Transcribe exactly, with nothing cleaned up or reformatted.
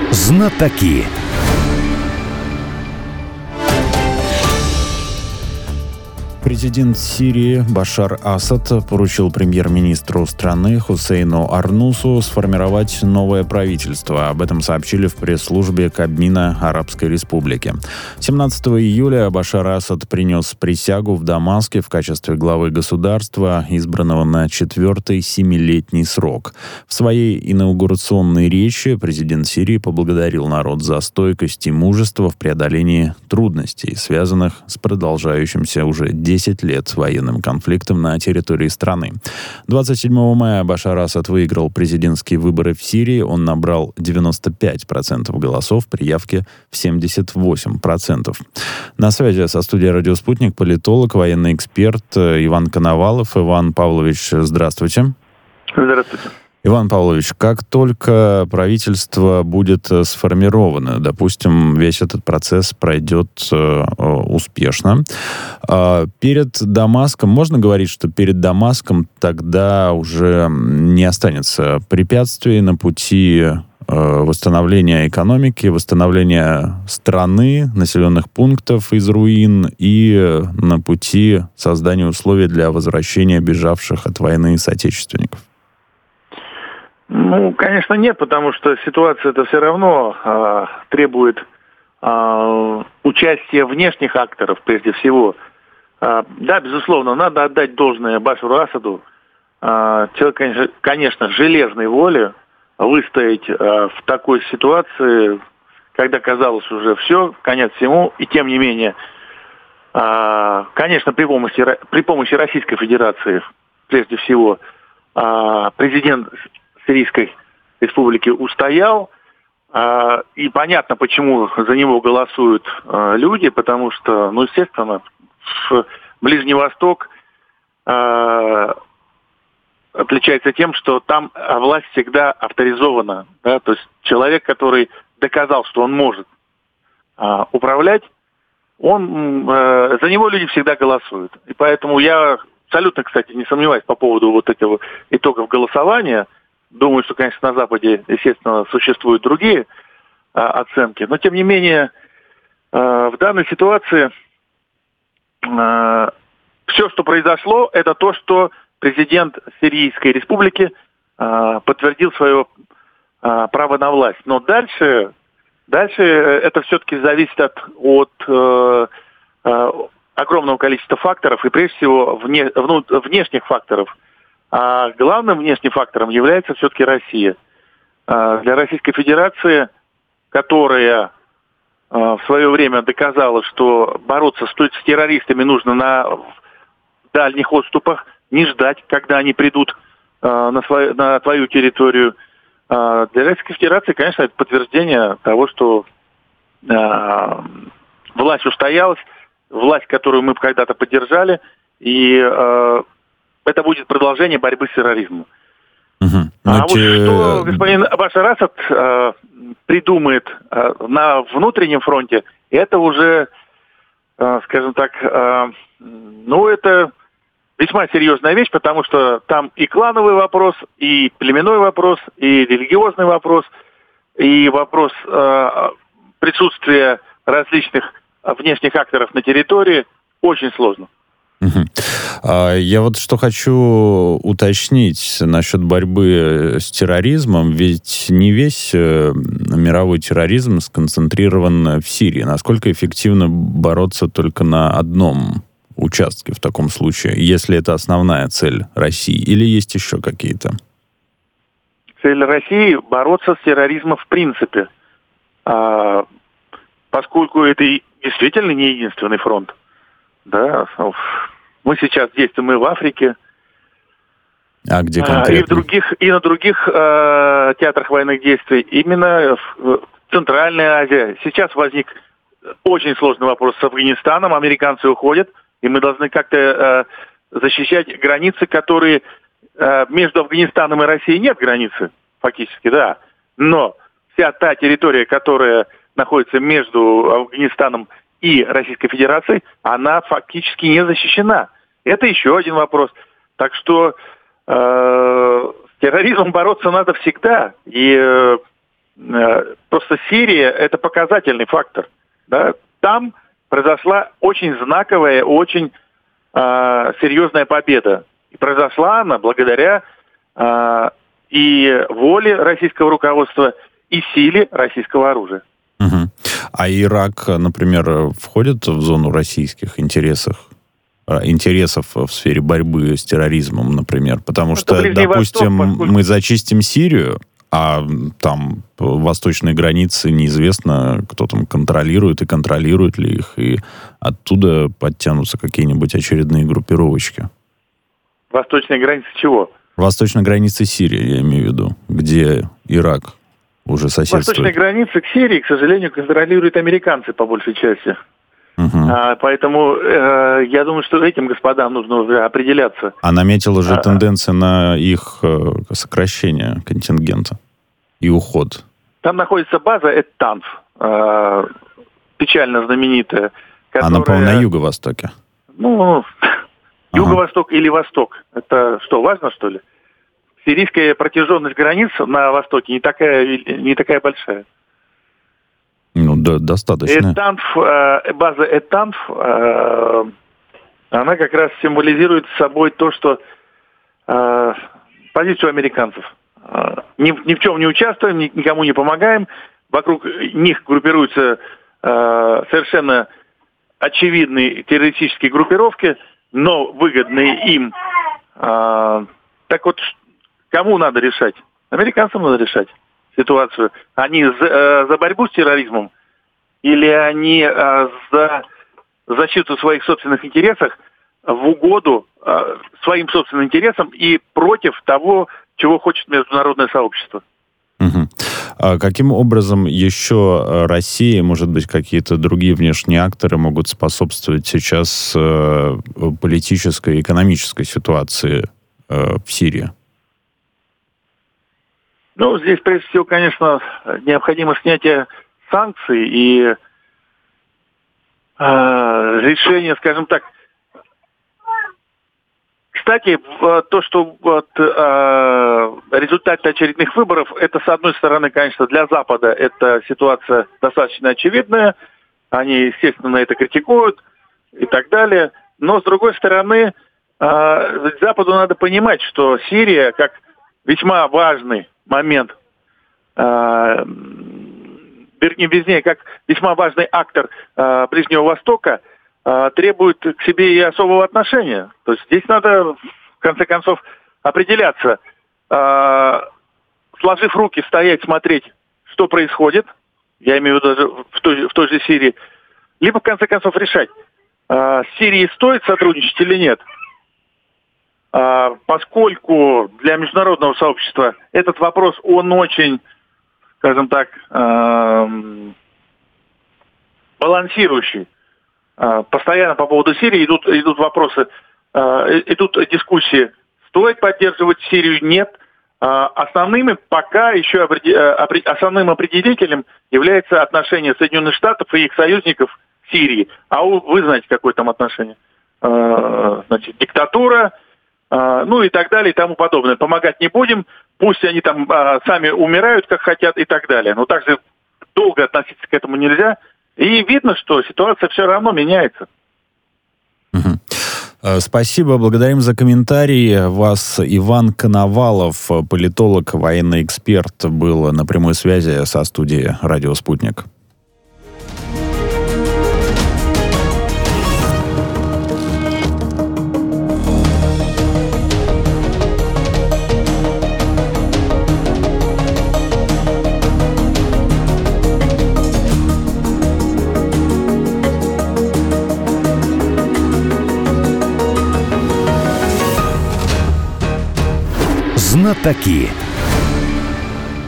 Знатоки. Президент Сирии Башар Асад поручил премьер-министру страны Хусейну Арнусу сформировать новое правительство. Об этом сообщили в пресс-службе Кабмина Арабской Республики. семнадцатого июля Башар Асад принес присягу в Дамаске в качестве главы государства, избранного на четвертый семилетний срок. В своей инаугурационной речи президент Сирии поблагодарил народ за стойкость и мужество в преодолении трудностей, связанных с продолжающимся уже десять лет военным конфликтом на территории страны. двадцать седьмого мая Башар Асад выиграл президентские выборы в Сирии. Он набрал девяносто пять процентов голосов при явке в семьдесят восемь процентов. На связи со студией «Радио Спутник» политолог, военный эксперт Иван Коновалов. Иван Павлович, здравствуйте. Здравствуйте. Иван Павлович, как только правительство будет сформировано, допустим, весь этот процесс пройдет э, успешно, э, перед Дамаском, можно говорить, что перед Дамаском тогда уже не останется препятствий на пути э, восстановления экономики, восстановления страны, населенных пунктов из руин и на пути создания условий для возвращения бежавших от войны соотечественников? Ну, конечно, нет, потому что ситуация-то все равно э, требует э, участия внешних акторов, прежде всего. Э, да, безусловно, надо отдать должное Башару Асаду. Э, человек, конечно, конечно, железной воли выстоять э, в такой ситуации, когда казалось уже все, конец всему, и тем не менее, э, конечно, при помощи, при помощи Российской Федерации, прежде всего, э, президент Сирийской Республики устоял, э, и понятно, почему за него голосуют э, люди, потому что, ну, естественно, в Ближний Восток э, отличается тем, что там власть всегда авторизована, да, то есть человек, который доказал, что он может э, управлять, он, э, за него люди всегда голосуют. И поэтому я абсолютно, кстати, не сомневаюсь по поводу вот этих итогов голосования. Думаю, что, конечно, на Западе, естественно, существуют другие а, оценки, но, тем не менее, а, в данной ситуации а, все, что произошло, это то, что президент Сирийской Республики а, подтвердил свое а, право на власть. Но дальше, дальше это все-таки зависит от, от а, а, огромного количества факторов, и прежде всего вне, вну, внешних факторов. А главным внешним фактором является все-таки Россия. Для Российской Федерации, которая в свое время доказала, что бороться с террористами нужно на дальних отступах, не ждать, когда они придут на, свою, на твою территорию. Для Российской Федерации, конечно, это подтверждение того, что власть устоялась, власть, которую мы когда-то поддержали, и это будет продолжение борьбы с терроризмом. Угу. А вот те... что господин Башар Асад э, придумает э, на внутреннем фронте, это уже, э, скажем так, э, ну, это весьма серьезная вещь, потому что там и клановый вопрос, и племенной вопрос, и религиозный вопрос, и вопрос э, присутствия различных внешних акторов на территории очень сложно. Я вот что хочу уточнить насчет борьбы с терроризмом, ведь не весь мировой терроризм сконцентрирован в Сирии. Насколько эффективно бороться только на одном участке в таком случае, если это основная цель России, или есть еще какие-то? Цель России — бороться с терроризмом в принципе, поскольку это действительно не единственный фронт. Да, мы сейчас действуем и в Африке, а где конкретно? И в других, и на других э, театрах военных действий, именно в, в Центральной Азии. Сейчас возник очень сложный вопрос с Афганистаном. Американцы уходят, и мы должны как-то э, защищать границы, которые э, между Афганистаном и Россией нет границы, фактически, да. Но вся та территория, которая находится между Афганистаном и Российской Федерацией, она фактически не защищена. Это еще один вопрос. Так что э, с терроризмом бороться надо всегда. И э, просто Сирия – это показательный фактор. Да? Там произошла очень знаковая, очень э, серьезная победа. И произошла она благодаря э, и воле российского руководства, и силе российского оружия. Угу. А Ирак, например, входит в зону российских интересов? интересов в сфере борьбы с терроризмом, например. Потому это что, допустим, Восток, поскольку... мы зачистим Сирию, а там восточные границы неизвестно, кто там контролирует и контролирует ли их, и оттуда подтянутся какие-нибудь очередные группировочки. Восточные границы чего? Восточные границы Сирии, я имею в виду, где Ирак уже соседствует. Восточные границы к Сирии, к сожалению, контролируют американцы по большей части. Uh-huh. А, поэтому э, я думаю, что этим господам нужно уже определяться. А наметила же а, тенденция на их э, сокращение контингента и уход. Там находится база Эт-Танф, э, печально знаменитая. Которая... Она, по-моему, на юго-востоке. Ну, юго-восток или восток. Это что, важно, что ли? Сирийская протяженность границ на востоке не такая, не такая большая. Ну, да, достаточно. Эт-Танф, э, база Эт-Танф, э, она как раз символизирует собой то, что э, позицию американцев. Э, ни, ни в чем не участвуем, ни, никому не помогаем. Вокруг них группируются э, совершенно очевидные террористические группировки, но выгодные им. Э, так вот, кому надо решать? Американцам надо решать ситуацию. Они за, э, за борьбу с терроризмом или они э, за защиту своих собственных интересов в угоду э, своим собственным интересам и против того, чего хочет международное сообщество. Угу. А каким образом еще Россия, может быть, какие-то другие внешние акторы могут способствовать сейчас э, политической и экономической ситуации э, в Сирии? Ну, здесь, прежде всего, конечно, необходимо снятие санкций и э, решение, скажем так. Кстати, то, что вот, э, результаты очередных выборов, это, с одной стороны, конечно, для Запада эта ситуация достаточно очевидная. Они, естественно, на это критикуют и так далее. Но, с другой стороны, э, Западу надо понимать, что Сирия, как весьма важный момент, э, вернее, вернее, как весьма важный актор э, Ближнего Востока, э, требует к себе и особого отношения. То есть здесь надо, в конце концов, определяться, э, сложив руки, стоять, смотреть, что происходит, я имею в виду даже в той, в той же Сирии, либо, в конце концов, решать, э, с Сирией стоит сотрудничать или нет. Поскольку для международного сообщества этот вопрос, он очень, скажем так, балансирующий. Постоянно по поводу Сирии идут, идут вопросы, идут дискуссии, стоит поддерживать Сирию, нет. Основными пока еще основным определителем является отношение Соединенных Штатов и их союзников к Сирии. А вы знаете, какое там отношение. Значит, диктатура, ну и так далее и тому подобное. Помогать не будем, пусть они там а, сами умирают, как хотят и так далее. Но также долго относиться к этому нельзя. И видно, что ситуация все равно меняется. Угу. Спасибо, благодарим за комментарий. Вас Иван Коновалов, политолог, военный эксперт, был на прямой связи со студией «Радио Спутник». Знатоки.